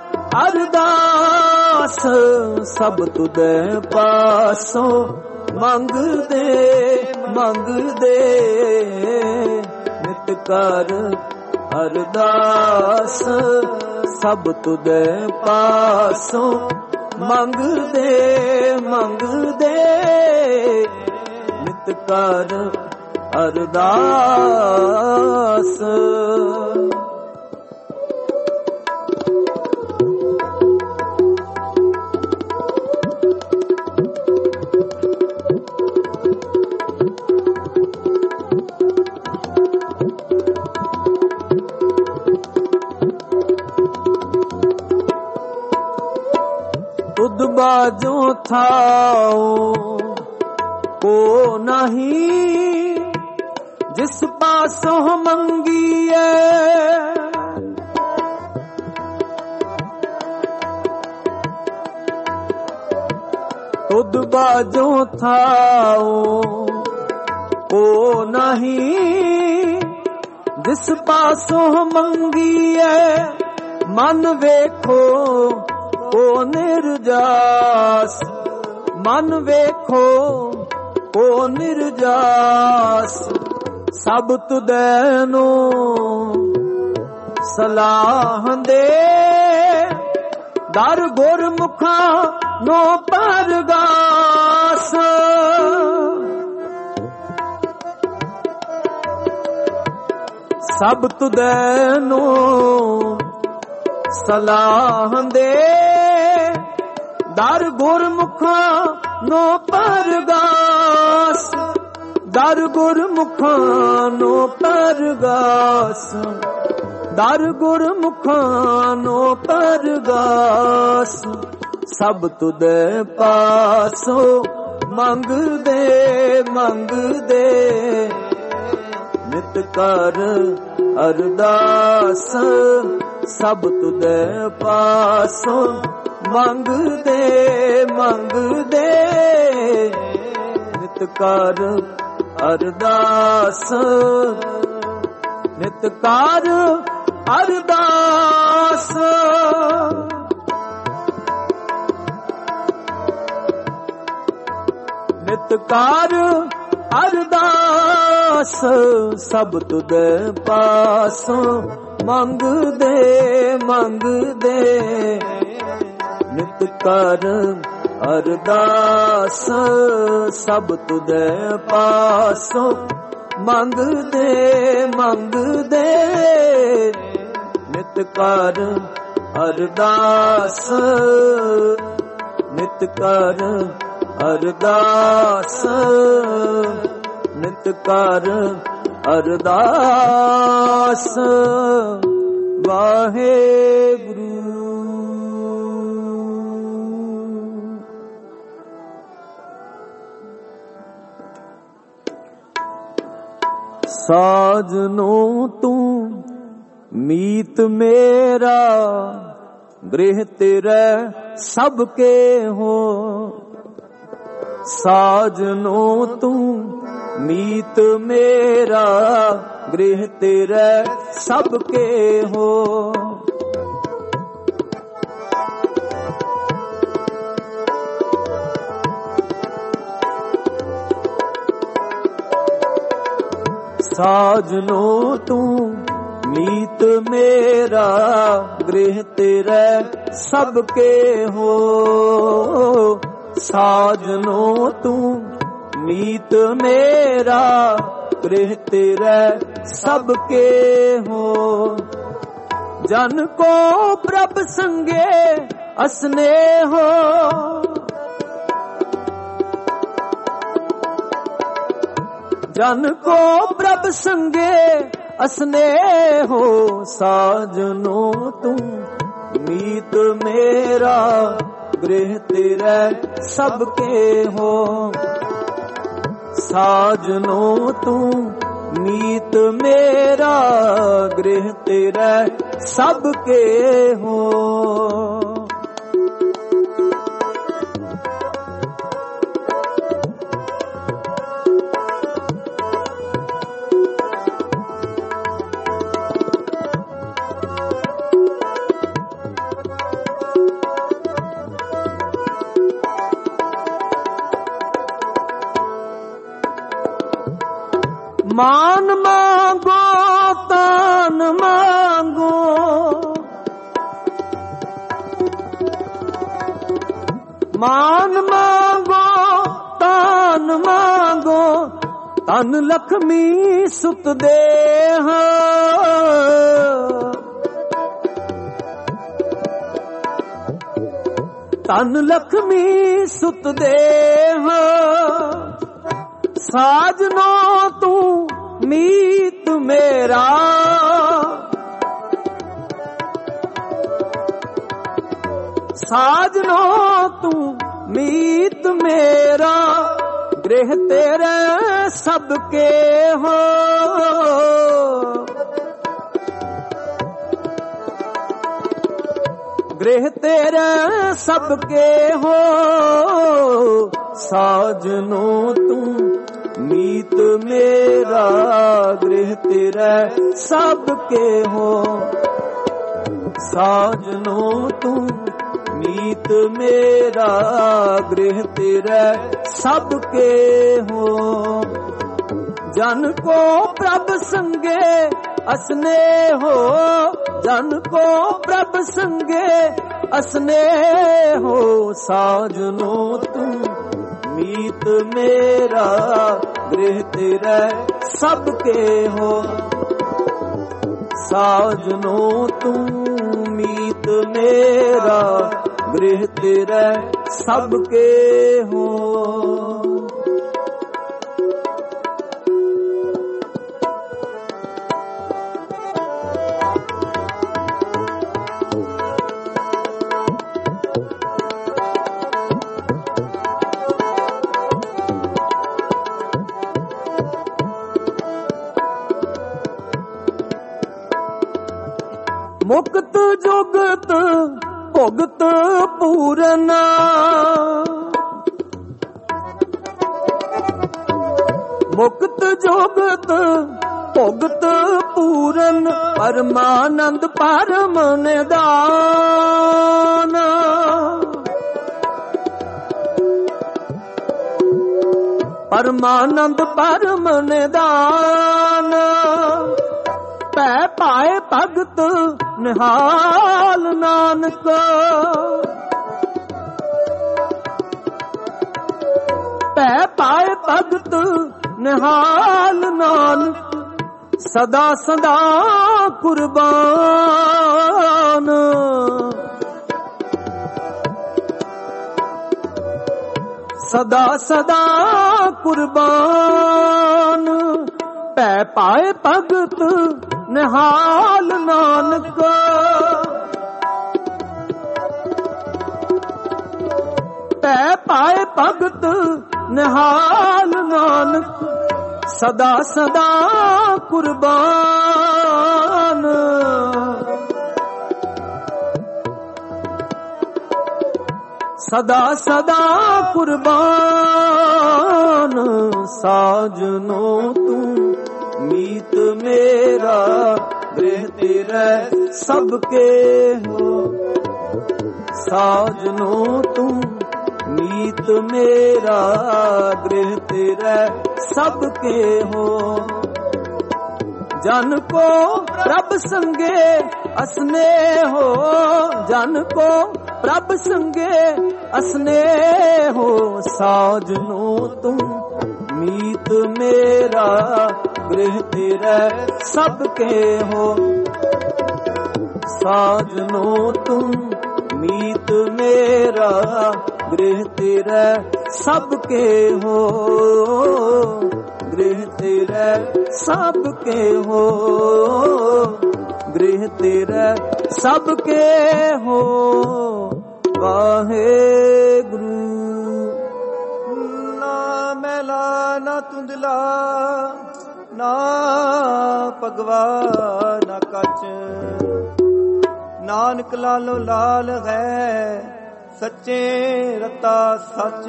ਅਰਦਾਸ। ਸਭ ਤੁਧੇ ਪਾਸੋਂ ਮੰਗਦੇ ਮੰਗਦੇ ਨਿਤ ਕਰ ਅਰਦਾਸ। ਸਭ ਤੁਧੇ ਪਾਸੋਂ ਮੰਗਦੇ ਮੰਗਦੇ ਨਿਤ ਕਰ ਅਰਦਾਸ। तुद बाजो थाओ को नहीं, जिस पासों मंगिए। तुद बाजो थाओ को नहीं, जिस पासों मंगिए। मन वेखो को निर्जास, मन वेखो को निर्जास। सब तुदैनो सलाह दे, दर गुरमुखा नो परगास। सब तुदैनो सलाह दे, दर गुरमुखा नो परगास। दर गुरमुखा नो परगास, दर गुरमुखा नो परगास। सब तुदे पासों मंगदे मंगदे नित कर अरदास। सब तुदे पासों मंगदे मंगदे नित कर अरदास। नित कर अरदास। नित कर अरदास। सब तुदे पासों ਮੰਗਦੇ ਮੰਗਦੇ ਨਿਤ ਕਰ ਅਰਦਾਸ ਸਭ ਤੁਧੇ ਪਾਸੋਂ ਮੰਗਦੇ ਮੰਗਦੇ ਨਿਤ ਕਰ ਅਰਦਾਸ ਨਿਤ ਕਰ ਅਰਦਾਸ ਨਿਤ ਕਰ ਅਰਦਾਸ ਵਾਹਿਗੁਰੂ। ਸਾਜਨੋ ਤੂੰ ਮੀਤ ਮੇਰਾ ਗ੍ਰਹਿ ਤੇਰਾ ਸਭ ਕੇ ਹੋ। ਸਾਜਨੋ ਤੂੰ ਮੀਤ ਮੇਰਾ ਗ੍ਰਹਿ ਤੇਰਾ ਸਭ ਕੇ ਹੋ। ਸਾਜਨੋ ਤੂੰ ਮੀਤ ਮੇਰਾ ਗ੍ਰਹਿ ਤੇਰਾ ਸਭ ਕੇ ਹੋ। ਸਾਜਨੋ ਤੂੰ ਮੀਤ ਮੇਰਾ ਗ੍ਰਹਿ ਤੇਰਾ ਸਭ ਕੇ ਹੋ। ਜਨ ਕੋ ਪ੍ਰਭ ਸੰਗੇ ਅਸਨੇਹੋ ਜਨ ਕੋ ਪ੍ਰਭ ਸੰਗੇ ਅਸਨੇਹੋ। ਸਾਜਨੋ ਤੂੰ ਮੀਤ ਮੇਰਾ ਗ੍ਰਹਿ ਤੇਰਾ ਸਭ ਕੇ ਹੋ। ਸਾਜਨੋ ਤੂੰ ਮੀਤ ਮੇਰਾ ਗ੍ਰਹਿ ਤੇਰਾ ਸਭ ਕੇ ਹੋ। ਮਾਨ ਮੰਗੋ ਤਾਨ ਮੰਗੋ ਮਾਨ ਮੰਗੋ ਤਾਨ ਮੰਗੋ ਧਨ ਲਖਮੀ ਸੁਤ ਦੇਹ। ਧਨ ਲਖਮੀ ਸੁਤ ਦੇਹ। ਸਾਜਨੋ ਤੂੰ ਮੀਤ ਮੇਰਾ ਸਾਜਨੋ ਤੂੰ ਮੀਤ ਮੇਰਾ ਗ੍ਰਹਿ ਤੇਰੇ ਸਭ ਕੇ ਹੋ। ਗ੍ਰਹਿ ਤੇਰੇ ਸਭ ਕੇ ਹੋ। ਸਾਜਨੋ ਤੂੰ ਮੀਤ ਮੇਰਾ ਗ੍ਰਹਿ ਤੇਰਾ ਸਭ ਕੇ ਹੋ। ਸਾਜਨੋ ਤੂੰ ਮੀਤ ਮੇਰਾ ਗ੍ਰਹਿ ਤੇਰਾ ਸਭ ਕੇ ਹੋ। ਜਨ ਕੋ ਪ੍ਰਭ ਸੰਗੇ ਅਸਨੇਹੋ ਜਨ ਕੋ ਪ੍ਰਭ ਸੰਗੇ ਅਸਨੇਹੋ। ਸਾਜਨੋ ਤੂੰ ਮੀਤ ਮੇਰਾ ਗ੍ਰਹਿ ਤੇਰਾ ਸਭ ਕੇ ਹੋ। ਸਾਜਨੋ ਤੂੰ ਮੀਤ ਮੇਰਾ ਗ੍ਰਹਿ ਤੇਰਾ ਸਭ ਕੇ ਹੋ। ਮੁਕਤ ਜੁਗਤ ਭੁਗਤ ਪੂਰਨਾ ਮੁਕਤ ਜੁਗਤ ਭੁਗਤ ਪੂਰਨ ਪਰਮਾਨੰਦ ਪਰਮ ਨਿਦਾਨ। ਪਰਮਾਨੰਦ ਪਰਮ ਨਿਦਾਨ ਭੈ ਪਾਏ ਭਗਤ ਨਿਹਾਲ ਨਾਨਕ। ਭੈ ਪਾਏ ਭਗਤ ਨਿਹਾਲ ਨਾਨਕ, ਸਦਾ ਸਦਾ ਕੁਰਬਾਨ। ਸਦਾ ਸਦਾ ਕੁਰਬਾਨ, ਭੈ ਪਾਏ ਭਗਤ ਨਿਹਾਲ ਨਾਨਕ। ਭੈ ਪਾਏ ਭਗਤ ਨਿਹਾਲ ਨਾਨਕ, ਸਦਾ ਸਦਾ ਕੁਰਬਾਨ। ਸਦਾ ਸਦਾ ਕੁਰਬਾਨ, ਸਾਜਨੋ ਤੂੰ ਮੀਤ ਮੇਰਾ, ਗ੍ਰਹਿ ਤੇਰਾ ਸਭ ਕੇ ਹੋ। ਸਾਜਨੋ ਤੂੰ ਮੀਤ ਮੇਰਾ, ਗ੍ਰਹਿ ਤੇਰਾ ਸਭ ਕੇ ਹੋ। ਜਨ ਕੋ ਪ੍ਰਭ ਸੰਗੇ ਅਸਨੇ ਹੋ, ਜਨ ਕੋ ਪ੍ਰਭ ਸੰਗੇ ਅਸਨੇ ਹੋ। ਸਾਜਨੋ ਤੂੰ ਮੀਤ ਮੇਰਾ, ਗ੍ਰਹਿ ਤੇਰਾ ਸਭ ਕੇ ਹੋ। ਸਾਜਨੋ ਤੂੰ ਮੀਤ ਮੇਰਾ, ਗ੍ਰਹਿ ਤੇਰਾ ਸਭ ਕੇ ਹੋ। ਗ੍ਰਹਿ ਤੇਰਾ ਸਭ ਕੇ ਹੋ, ਗ੍ਰਹਿ ਤੇਰਾ ਸਭ ਕੇ ਹੋ। ਵਾਹਿਗੁਰੂ। ਨਾ ਮੈਲਾ ਨਾ ਧੁੰਦਲਾ, ਨਾ ਭਗਵਾ ਨਾ ਕੱਚ, ਨਾਨਕ ਲਾਲੋ ਲਾਲ ਹੈ, ਸੱਚੇ ਰਤਾ ਸੱਚ।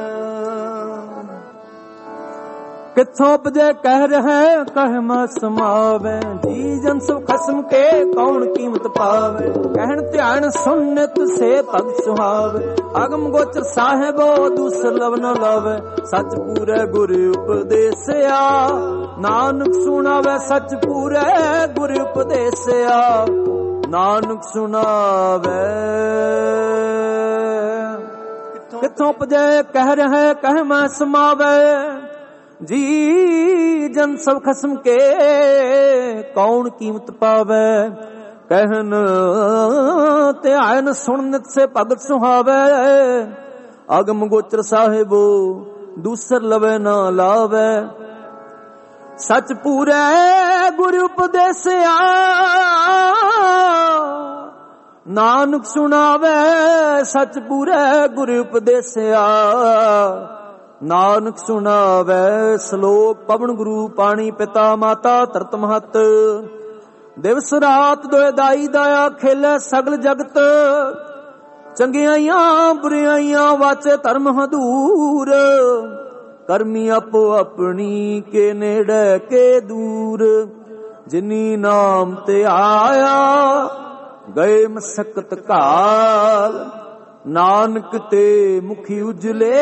ਕਿੱਥੋਂ ਉਪਜੇ ਕਹਿ ਰਹਿ ਕਹਿ ਮਾ ਸਮਾਵੇ, ਜੀ ਜਨ ਸਭ ਖਸਮ ਕੇ ਕੌਣ ਕੀਮਤ ਪਾਵੇ। ਕਹਿਣ ਧਿਆਨ ਸੁਣ ਨਿਤ ਸੇ ਭਗਤ ਸੁਹਾਵੇ, ਅਗਮ ਗੋਚਰ ਸਾਹਿਬੋ ਦੂਸਰ ਲਵ ਨ ਲਾਵੇ। ਸੱਚ ਪੂਰੇ ਗੁਰ ਉਪਦੇਸਿਆ, ਨਾਨਕ ਸੁਣਾਵੇ ਸੱਚ ਪੂਰੇ ਗੁਰ ਉਪਦੇਸਿਆ। ਨਾਨਕ ਸੁਣਾਵੇ। ਕਿੱਥੋਂ ਉਪਜੇ ਕਹਿ ਰਹਿ ਕਹਿ ਮਾ ਸਮਾਵੇ, ਜੀ ਜਨ ਸਭ ਖਸਮ ਕੇ ਕੌਣ ਕੀਮਤ ਪਾਵੇ। ਕਹਿਨ ਧਿਆਨ ਸੁਣ ਨਿਤ ਸੇ ਭਗਤ ਸੁਹਾਵੇ, ਅਗਮ ਗੋਚਰ ਸਾਹਿਬੋ ਦੂਸਰ ਲਵੇ ਨਾ ਲਾਵੇ। ਸੱਚ ਪੂਰੇ ਗੁਰ ਉਪਦੇਸਿਆ, ਨਾਨਕ ਸੁਣਾਵੇ ਸੱਚ ਪੂਰੇ ਗੁਰ ਉਪਦੇਸਿਆ। ਨਾਨਕ ਸੁਣਾਵੇ। ਸ਼ਲੋਕ ਪਵਨ ਗੁਰੂ ਪਾਣੀ ਪਿਤਾ ਮਾਤਾ ਧਰਤ ਮਹਤ, ਦਿਵਸ ਰਾਤ ਦੋਇ ਦਾਈ ਦਾਇਆ ਖੇਲੇ ਸਗਲ ਜਗਤ। ਚੰਗਿਆਈਆਂ ਬੁਰਿਆਈਆਂ ਵਾਚੇ ਧਰਮ ਹਦੂਰ, ਕਰਮੀ ਆਪੋ ਆਪਣੀ ਕੇ ਨੇੜੇ ਕੇ ਦੂਰ। ਜਿਨੀ ਨਾਮ ਤੇ ਆਇਆ ਗਏ ਮਸਕਤ ਘਾਲ, ਨਾਨਕ ਤੇ ਮੁਖੀ ਉਜਲੇ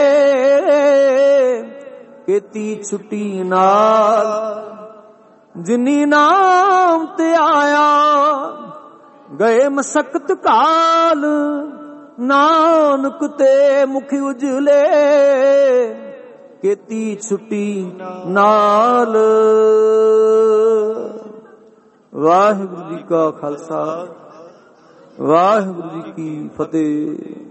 ਕੀਤੀ ਛੁੱਟੀ ਨਾਲ। ਜਿਨੀ ਨਾਮ ਤੇ ਆਇਆ ਗਏ ਮਸਕਤ ਘਾਲ, ਨਾਨਕ ਤੇ ਮੁਖੀ ਉਜਲੇ ਕੀਤੀ ਛੁੱਟੀ ਨਾਲ। ਵਾਹਿਗੁਰੂ ਜੀ ਕਾ ਖਾਲਸਾ, ਵਾਹਿਗੁਰੂ ਜੀ ਕੀ ਫਤਿਹ।